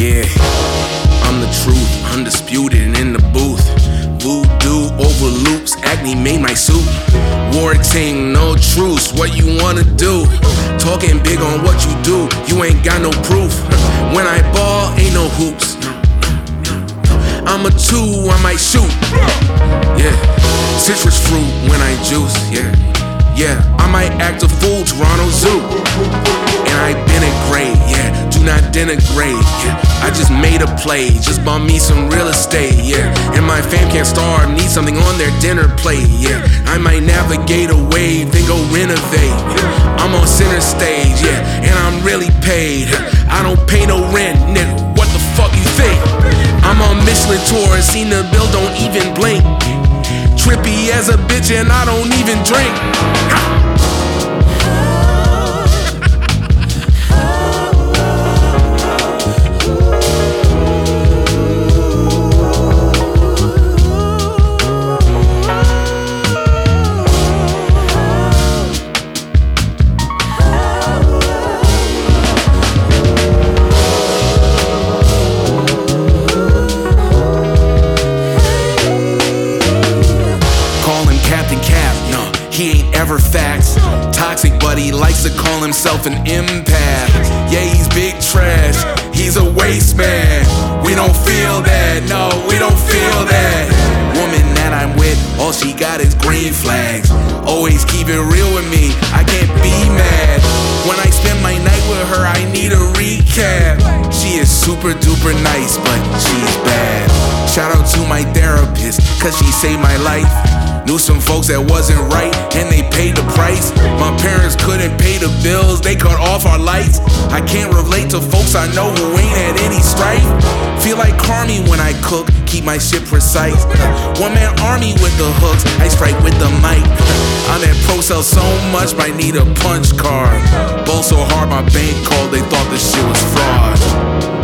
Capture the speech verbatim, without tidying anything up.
Yeah, I'm the truth, undisputed and in the booth. Voodoo over loops, acne made my soup. Warwick saying no truce, what you wanna do? Talking big on what you do, you ain't got no proof. When I ball, ain't no hoops. I'm a two, I might shoot. Yeah, citrus fruit when I juice. Yeah, yeah, I might act a fool, Toronto Zoo. And I denigrate, yeah, do not denigrate. Yeah, I just made a play, just bought me some real estate. Yeah, and my fam can't starve, need something on their dinner plate. Yeah, I might navigate a wave, then go renovate. Yeah, I'm on center stage, yeah, and I'm really paid. I don't pay no rent, nigga, what the fuck you think? I'm on Michelin tours, seen the bill, don't even blink. Trippy as a bitch and I don't even drink. Captain Cap, no, he ain't ever facts. Toxic, but he likes to call himself an empath. Yeah, he's big trash, he's a waste man. We don't feel that, no, we don't feel that. Woman that I'm with, all she got is green flags. Always keep it real with me, I can't be mad. When I spend my night with her, I need a recap. She is super duper nice, but she's bad. Shout out to my therapist, cause she saved my life. Knew some folks that wasn't right, and they paid the price. My parents couldn't pay the bills, they cut off our lights. I can't relate to folks I know who ain't had any strife. Feel like Carmi when I cook, keep my shit precise. One man army with the hooks, I strike with the mic. I'm at Pro Cell so much, might need a punch card. Bowl so hard my bank called, they thought the shit was fraud.